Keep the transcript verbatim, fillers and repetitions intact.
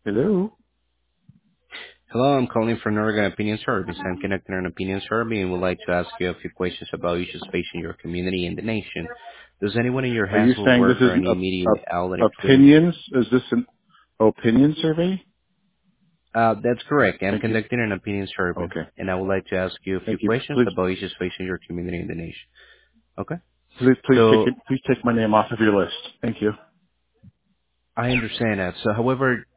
Hello. Hello, I'm calling from Oregon Opinion Service. I'm conducting an opinion survey and would like to ask you a few questions about issues facing your community and the nation. Does anyone in your Are you household saying this work is or any a, immediate outlet a, including? opinions? Is this an opinion survey? Uh, that's correct. I'm Thank you. conducting an opinion survey Okay. and I would like to ask you a few Thank you. questions Please, about issues facing your community and the nation. Okay? please, please take So it. Please take my name off of your list. Thank you. I understand that. So however,